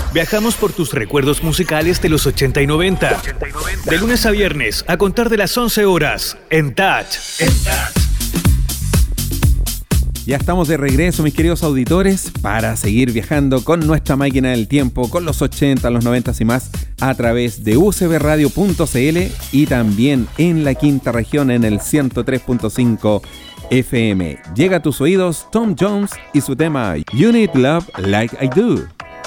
Viajamos por tus recuerdos musicales de los 80 y 90. De lunes a viernes, a contar de las 11 horas, en Touch. Ya estamos de regreso, mis queridos auditores, para seguir viajando con nuestra máquina del tiempo, con los 80, los 90 y más, a través de ucbradio.cl y también en la quinta región en el 103.5 FM. Llega a tus oídos Tom Jones y su tema You Need Love Like I Do.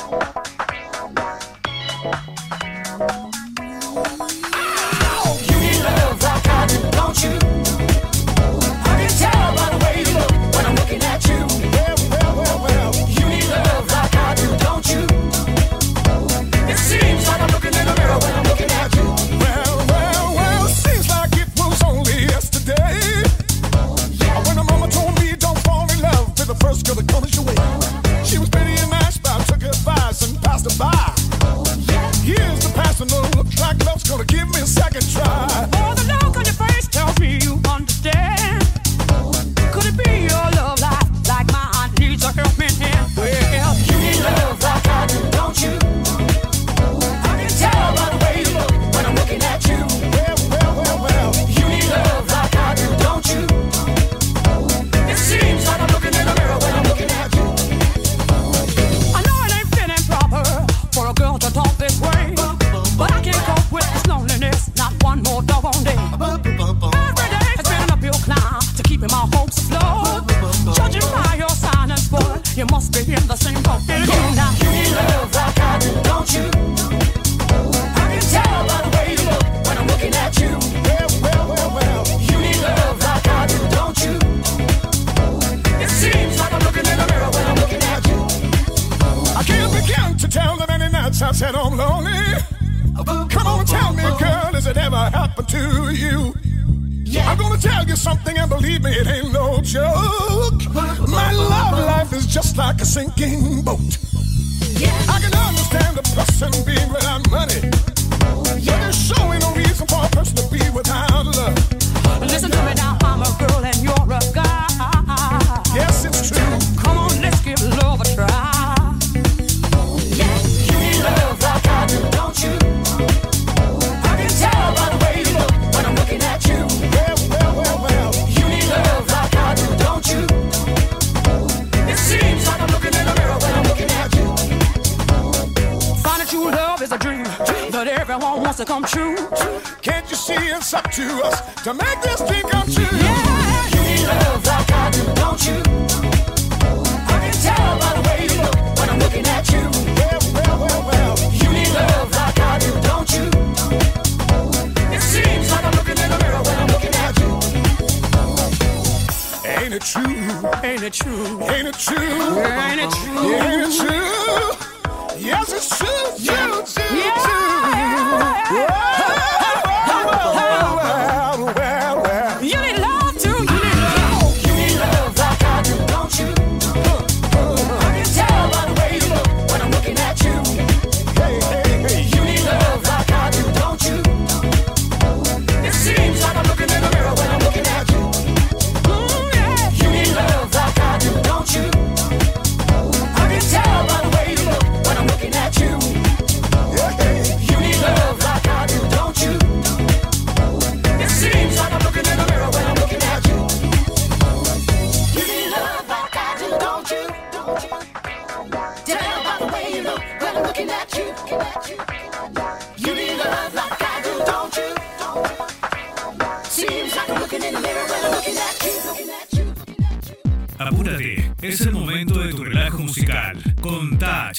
Apúrate, es el momento de tu relajo musical con Touch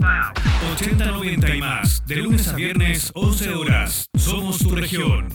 80, 90 y más, de lunes a viernes 11 horas. Somos tu región.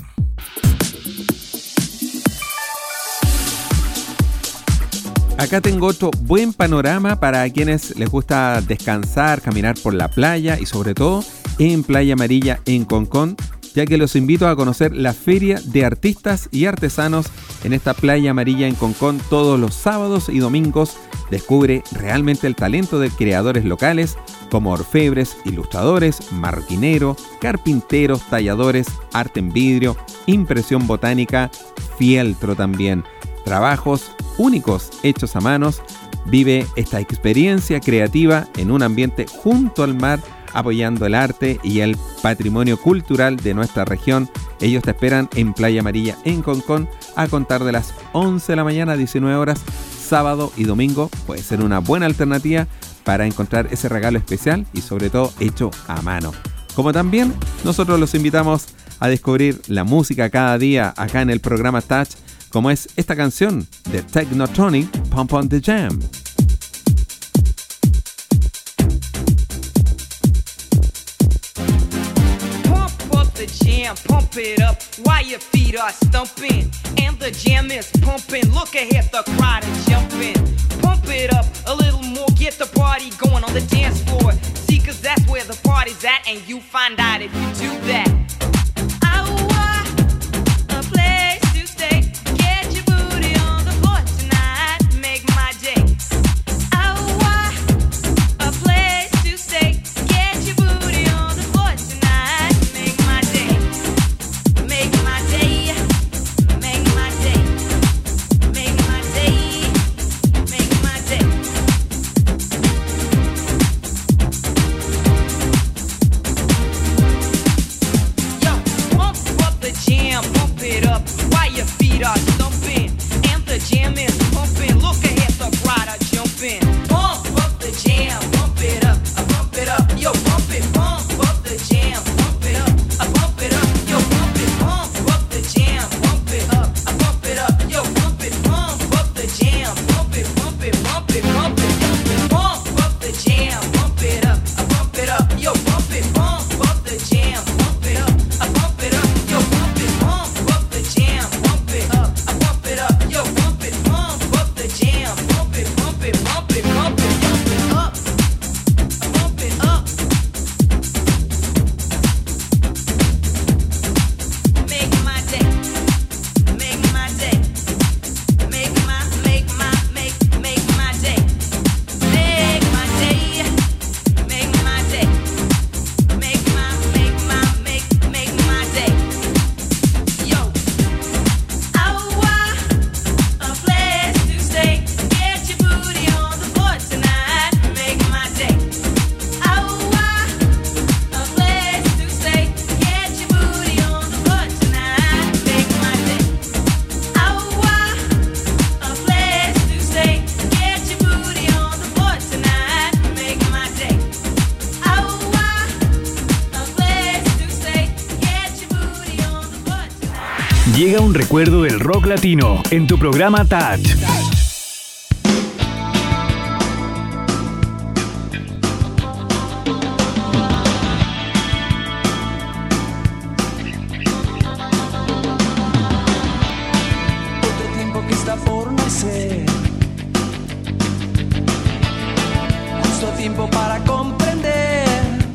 Acá tengo otro buen panorama para quienes les gusta descansar, caminar por la playa y sobre todo en Playa Amarilla en Concón, ya que los invito a conocer la Feria de Artistas y Artesanos en esta Playa Amarilla en Concón todos los sábados y domingos. Descubre realmente el talento de creadores locales como orfebres, ilustradores, marroquineros, carpinteros, talladores, arte en vidrio, impresión botánica, fieltro también. Trabajos únicos hechos a manos. Vive esta experiencia creativa en un ambiente junto al mar apoyando el arte y el patrimonio cultural de nuestra región. Ellos te esperan en Playa Amarilla, en Concón, a contar de las 11 de la mañana a 19 horas, sábado y domingo. Puede ser una buena alternativa para encontrar ese regalo especial y sobre todo hecho a mano. Como también nosotros los invitamos a descubrir la música cada día acá en el programa Touch, como es esta canción de Technotronic, Pump on the Jam. Jam, pump it up while your feet are stumping and the jam is pumping. Look ahead, the crowd is jumping. Pump it up a little more, get the party going on the dance floor. See, cause that's where the party's at, and you find out if you do that. A place to stay. Get your booty on the floor tonight. Make my day. A place to stay. Get your booty on the floor tonight. Make my day. Make my day. Make my day. Make my day. Make my day. Yo, pump up the jam, pump it up while your feet are stumping and the jam is pumping. Look ahead, the crowd are jumping. Pump up the jam, pump it up, yo, pump it. Pump up the jam, pump it up, yo, pump it. Pump up the jam, pump it up, yo, pump it. Pump up the jam, pump it, pump it, pump it, pump it, pump it. Pump up the jam, pump it up, yo, pump it. Pump up the jam, pump it up, yo, pump it. Pump up the jam, pump it up, yo, pump it. Pump up the jam, pump it, pump it, pump it, pump it, pump it up, pump it up. Make my day, make my day, make my day, make my day, make my day, make my day. Yo, a place to stay. Get your booty on the floor tonight. Make my day. A place to stay. Get your booty on the floor tonight. Make my day. A place to stay. Get your booty on the floor tonight. Make my day. A place to stay. Get your booty on the floor tonight. Llega un recuerdo del rock latino en tu programa Touch. Otro tiempo que está por nacer, justo tiempo para comprender.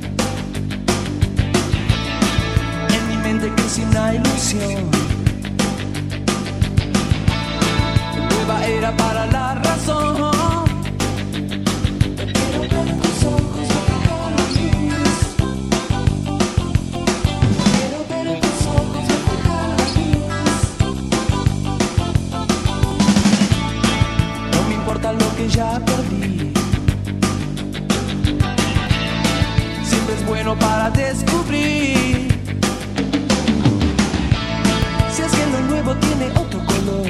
En mi mente crece una ilusión, nueva era para la razón. Quiero ver tus ojos reflejar la luz. Quiero ver tus ojos reflejar la luz. No me importa lo que ya perdí, siempre es bueno para descubrir. Si es que lo nuevo tiene otro color,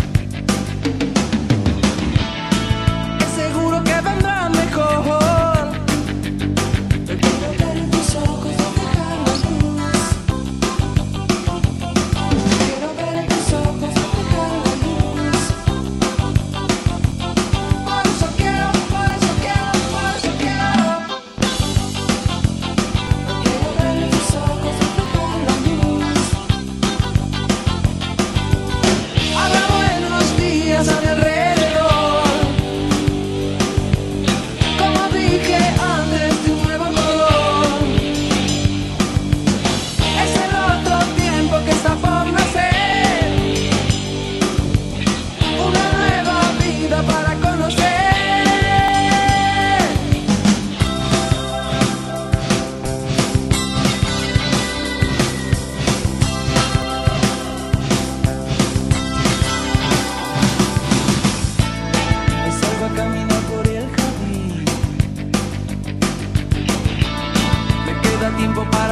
es seguro que vendrá mejor. Quiero ver tus ojos reflejar la luz. Quiero ver tus ojos reflejar la luz. Por eso quiero, por eso quiero, por eso quiero. Quiero ver tus ojos reflejar la luz.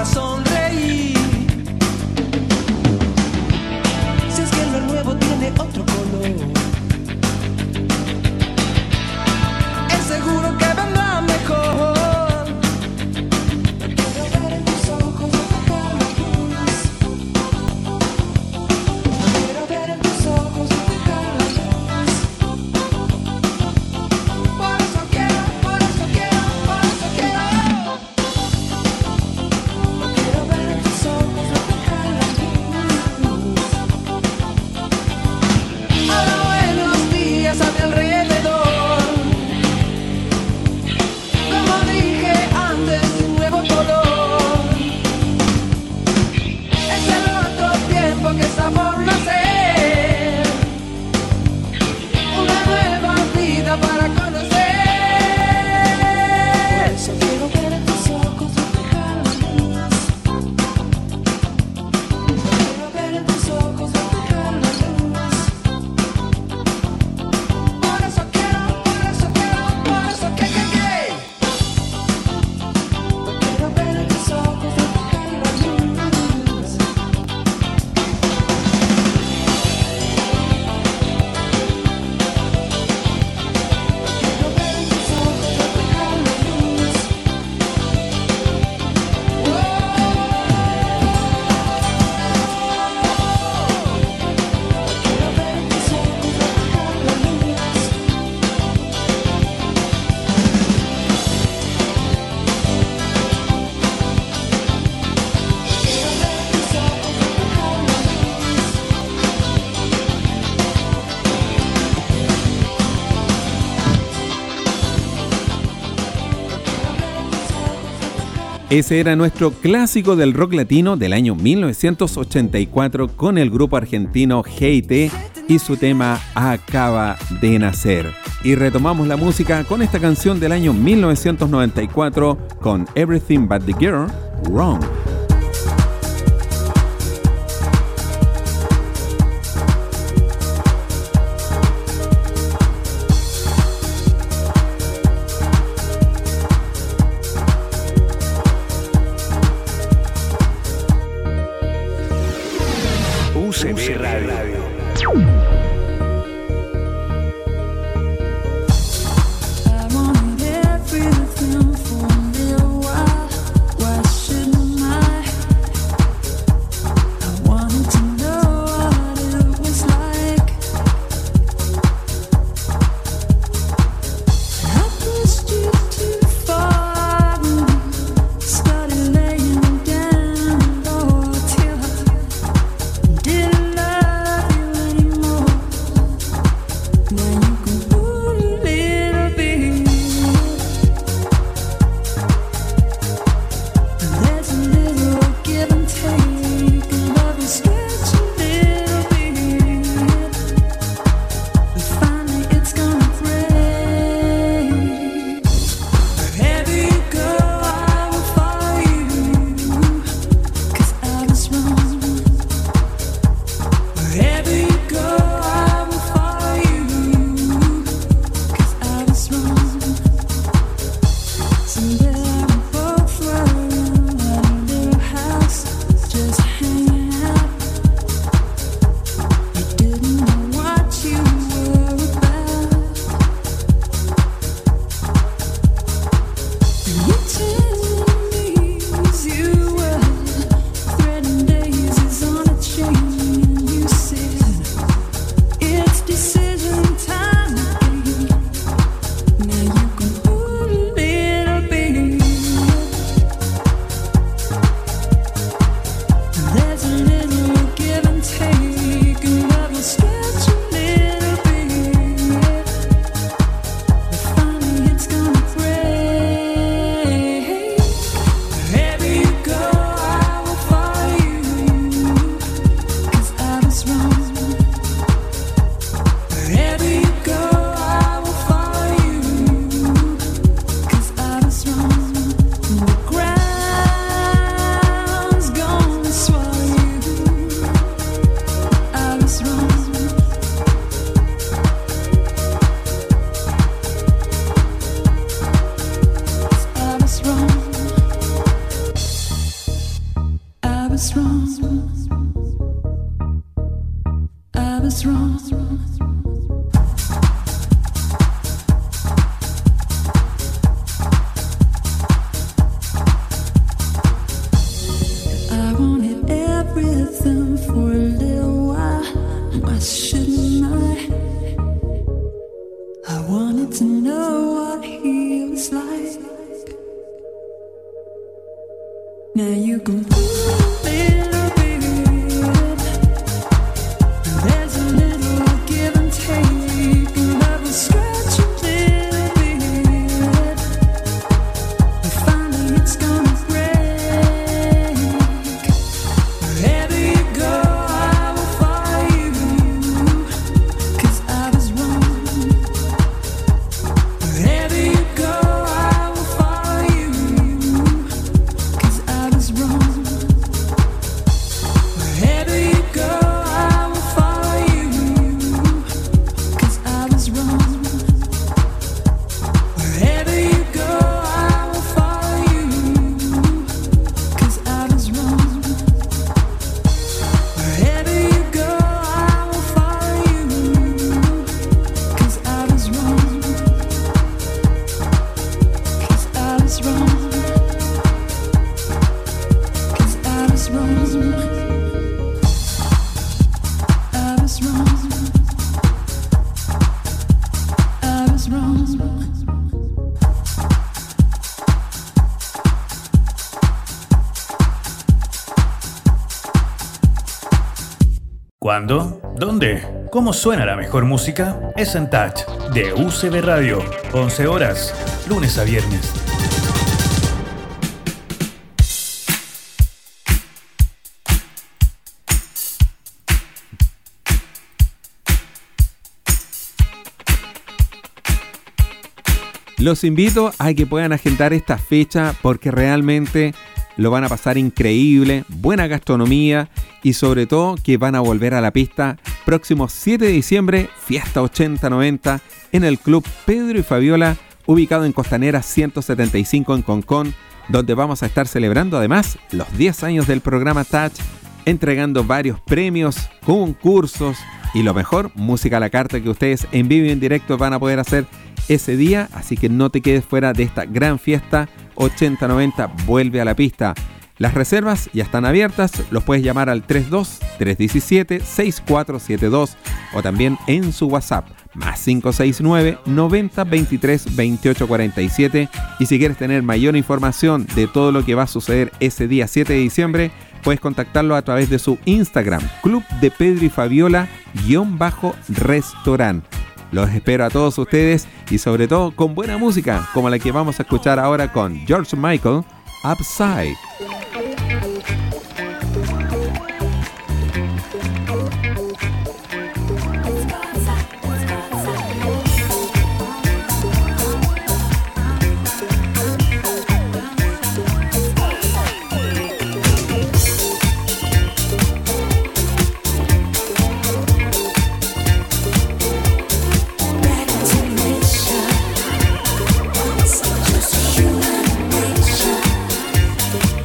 a sonreír. Si es que lo nuevo tiene otro color, es seguro que vendrá mejor. Quiero ver en tus ojos reflejar la luz. Quiero ver en tus ojos reflejar la luz. Por eso quiero, por eso quiero, por eso quiero. Quiero ver en tus ojos reflejar la luz. Habrá buenos días a mi alrededor. Como dije antes, un nuevo color. Es el otro tiempo que está por nacer. Una nueva vida para conocer. Por eso quiero ver en tus ojos reflejar la luz. Quiero ver en tus ojos reflejar la luz. Por eso quiero, por eso quiero, por eso que. Quiero ver en tus ojos reflejar la luz. Quiero ver en tus ojos reflejar la luz. Quiero ver en tus ojos reflejar la luz. Quiero ver en tus ojos reflejar la Ese era nuestro clásico del rock latino del año 1984 con el grupo argentino G&T y su tema Acaba de nacer. Y retomamos la música con esta canción del año 1994 con Everything But The Girl, Wrong. UCB Radio. I wanted everything for me a while. Why shouldn't I? I wanted to know what it was like. I pushed you too far. Started laying down low till I didn't love you anymore. was wrong. I was wrong. I wanted everything for a little while. Why shouldn't I? I wanted to know what he was like. Now you can pull a little bit. There's a little give and take, and I will scratch a little bit. But finally it's gonna break. Wherever you go, I will follow you, 'cause I was wrong. Wherever you go, I will follow you, 'cause I was wrong. Wherever you go, I will follow you, 'cause I was wrong. Wherever you go, I will follow you, 'cause I was wrong. Wherever you go, I will follow you, 'cause I was wrong. 'Cause I was wrong. 'Cause I was wrong. I was wrong. I was wrong. ¿Cuándo? ¿Dónde? ¿Cómo suena la mejor música? Es en Touch, de UCB Radio, 11 horas, lunes a viernes. Los invito a que puedan agendar esta fecha porque realmente lo van a pasar increíble, buena gastronomía y sobre todo que van a volver a la pista próximo 7 de diciembre, fiesta 80-90 en el Club Pedro y Fabiola, ubicado en Costanera 175 en Concón, donde vamos a estar celebrando además los 10 años del programa Touch, entregando varios premios, concursos y lo mejor, música a la carta que ustedes en vivo y en directo van a poder hacer ese día, así que no te quedes fuera de esta gran fiesta 80-90, vuelve a la pista. Las reservas ya están abiertas, los puedes llamar al 32-317-6472 o también en su WhatsApp, más 569 90 23 28 47. Y si quieres tener mayor información de todo lo que va a suceder ese día 7 de diciembre, puedes contactarlo a través de su Instagram, Club de Pedro y Fabiola _restaurant. Los espero a todos ustedes y sobre todo con buena música como la que vamos a escuchar ahora con George Michael, Upside. Just human nature.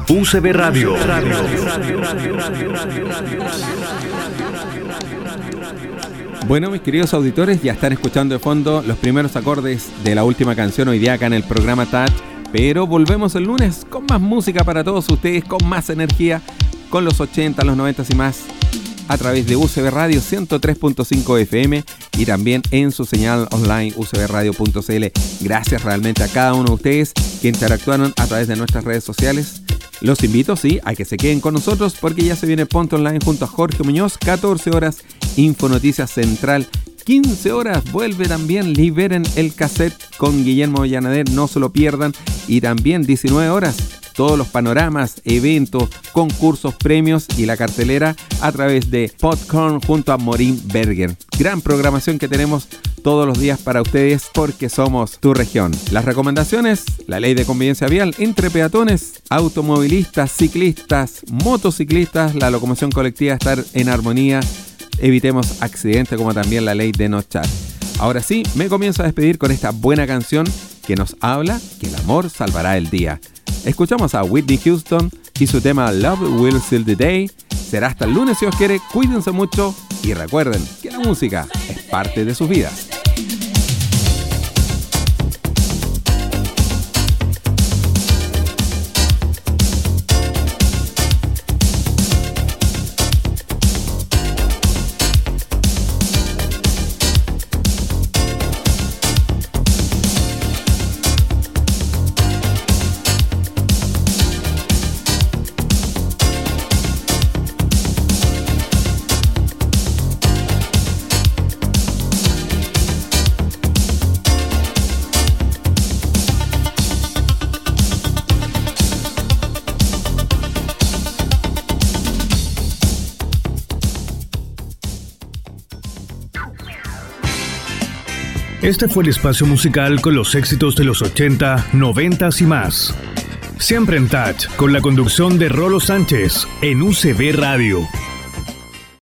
UCB Radio. Bueno, mis queridos auditores, ya están escuchando de fondo los primeros acordes de la última canción hoy día acá en el programa Touch, pero volvemos el lunes con más música para todos ustedes, con más energía, con los 80, los 90 y más, a través de UCB Radio 103.5 FM y también en su señal online ucbradio.cl. Gracias realmente a cada uno de ustedes que interactuaron a través de nuestras redes sociales. Los invito, sí, a que se queden con nosotros porque ya se viene Ponte Online junto a Jorge Muñoz, 14 horas, Infonoticias Central, 15 horas, vuelve también Liberen el Cassette con Guillermo Llanader, no se lo pierdan, y también 19 horas, todos los panoramas, eventos, concursos, premios y la cartelera a través de Popcorn junto a Morín Berger. Gran programación que tenemos todos los días para ustedes porque somos tu región. Las recomendaciones, la ley de convivencia vial entre peatones, automovilistas, ciclistas, motociclistas, la locomoción colectiva, estar en armonía, evitemos accidentes, como también la ley de no char. Ahora sí, me comienzo a despedir con esta buena canción que nos habla que el amor salvará el día. Escuchamos a Whitney Houston y su tema Love Will Seal the Day. Será hasta el lunes si os quiere, cuídense mucho y recuerden que la música es parte de sus vidas. Este fue el espacio musical con los éxitos de los 80, 90 y más. Siempre en Touch, con la conducción de Rolo Sánchez en UCB Radio.